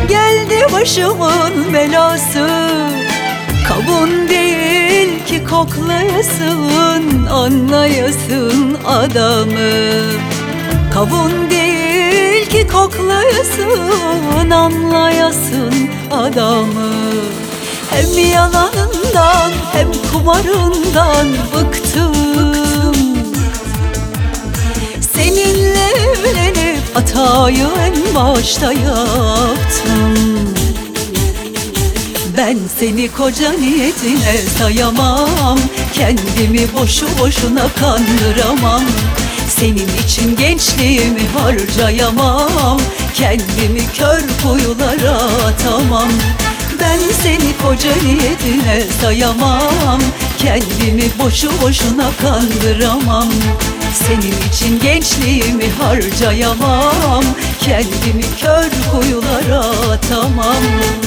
Geldi başımın belası, kavun değil ki koklayasın, anlayasın adamı. Kavun değil ki koklayasın, anlayasın adamı. Hem yalanından hem kumarından bıktım. Seninle evlenip hatayı en başta yaptım. Ben seni koca niyetine sayamam, kendimi boşu boşuna kandıramam. Senin için gençliğimi harcayamam, kendimi kör kuyulara atamam. Ben seni koca niyetine sayamam, kendimi boşu boşuna kandıramam. Senin için gençliğimi harcayamam, kendimi kör kuyulara atamam.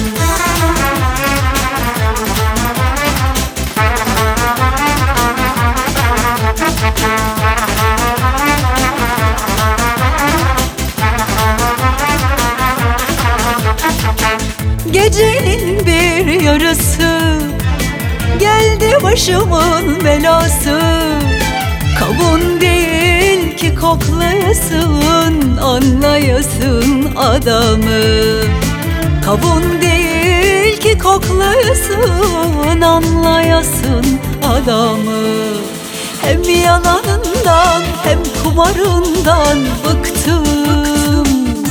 Gecenin bir yarısı geldi başımın belası. Kavun değil ki koklayasın, anlayasın adamı. Kavun değil ki koklayasın, anlayasın adamı. Hem yalanından hem kumarından bıktım.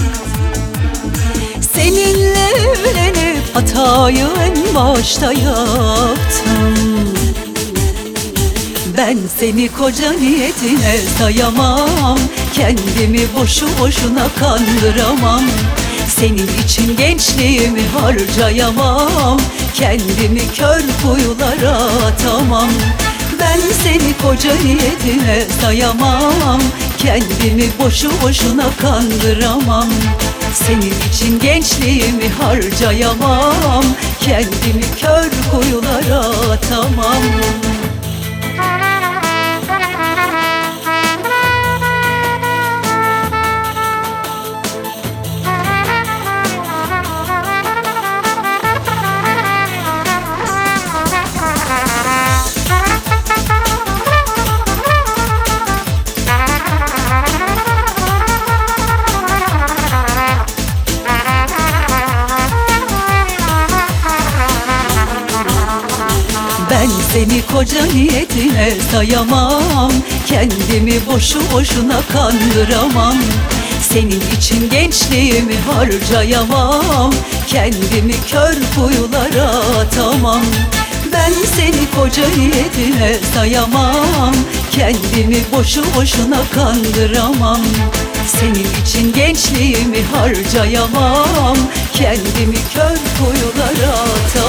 Seninle evlenip hatayı en başta yaptım. Ben seni koca niyetine sayamam, kendimi boşu boşuna kandıramam. Senin için gençliğimi harcayamam, kendimi kör kuyulara atamam. Ben seni koca niyetine sayamam, kendimi boşu boşuna kandıramam. Senin için gençliğimi harcayamam, kendimi kör kuyulara atamam. Ben seni koca niyetine sayamam, kendimi boşu boşuna kandıramam. Senin için gençliğimi harcayamam, kendimi kör kuyulara atamam. Ben seni koca niyetine sayamam, kendimi boşu boşuna kandıramam. Senin için gençliğimi harcayamam, kendimi kör kuyulara atamam.